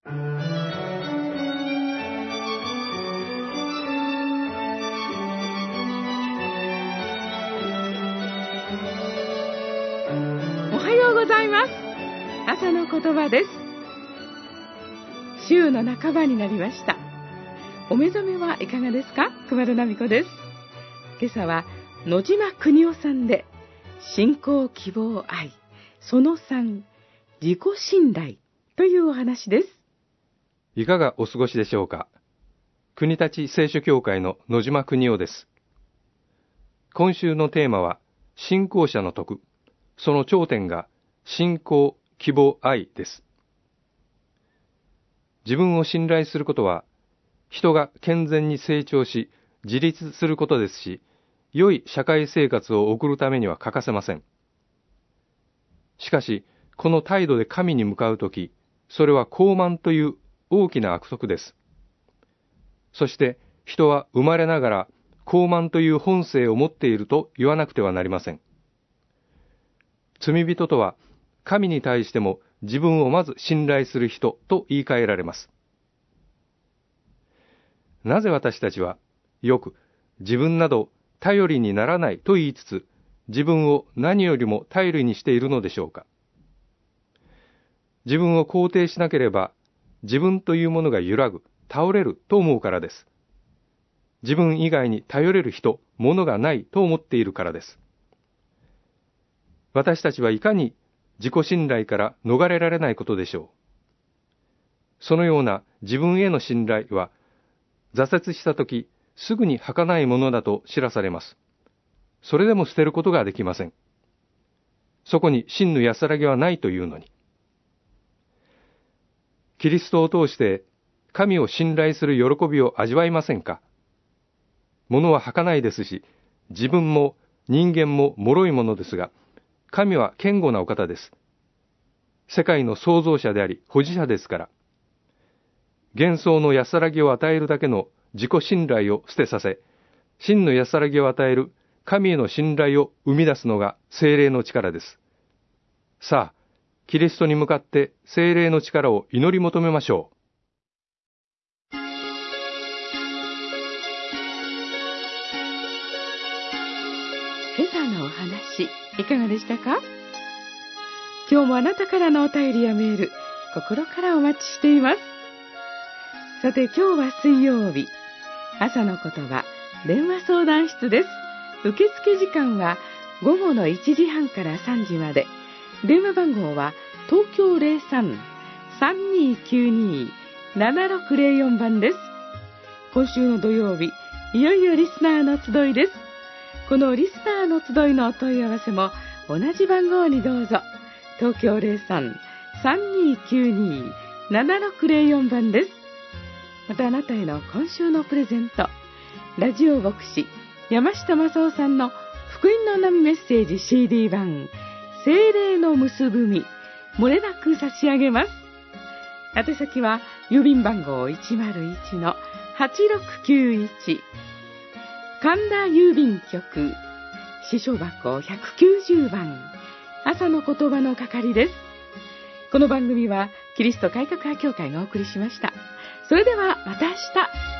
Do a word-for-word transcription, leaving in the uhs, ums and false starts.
おはようございます。朝の言葉です。週の半ばになりました。お目覚めはいかがですか？熊田奈美子です。今朝は野島邦夫さんで信仰、希望、愛、そのさん、自己信頼というお話です。 いかがお過ごしでしょうか。国立聖書協会の野島邦夫です。今週のテーマは信仰者の徳、その頂点が信仰、希望、愛です。自分を信頼することは人が健全に成長し自立することですし、良い社会生活を送るためには欠かせません。しかし、この態度で神に向かうとき、それは傲慢という大きな悪徳です。そして人は生まれながら傲慢という本性を持っていると言わなくてはなりません。罪人とは神に対しても自分をまず信頼する人と言い換えられます。なぜ私たちはよく自分など頼りにならないと言いつつ、自分を何よりも頼りにしているのでしょうか。自分を肯定しなければ自分というものが揺らぐ、倒れると思うからです。自分以外に頼れる人、ものがないと思っているからです。私たちはいかに自己信頼から逃れられないことでしょう。そのような自分への信頼は、挫折したとき、すぐに儚いものだと知らされます。それでも捨てることができません。そこに真の安らぎはないというのに。キリストを通して神を信頼する喜びを味わいませんか？物は儚いですし、自分も人間も脆いものですが、神は堅固なお方です。世界の創造者であり保持者ですから。幻想の安らぎを与えるだけの自己信頼を捨てさせ、真の安らぎを与える神への信頼を生み出すのが聖霊の力です。さあ、キリストに向かって聖霊の力を祈り求めましょう。 今朝のお話、いかがでしたか？今日もあなたからのお便りやメール、心からお待ちしています。さて、今日は水曜日、朝の言葉、電話相談室です。受付時間は午後のいちじはんからさんじまで。電話番号は東京 ゼロさん さんにーきゅうにー ななろくゼロよん 番です。今週の土曜日、いよいよリスナーの集いです。このリスナーの集いのお問い合わせも同じ番号にどうぞ。東京 ゼロさん さんにーきゅうにー ななろくゼロよん 番です。またあなたへの今週のプレゼント、ラジオ牧師山下正夫さんの福音の波メッセージ シーディー 版、聖霊の結ぶみ、漏れなく差し上げます。宛先は郵便番号 いちまるいちのはちろくきゅういち、神田郵便局支所箱ひゃくきゅうじゅうばん、朝の言葉の係です。この番組はキリスト改革派協会がお送りしました。それではまた明日。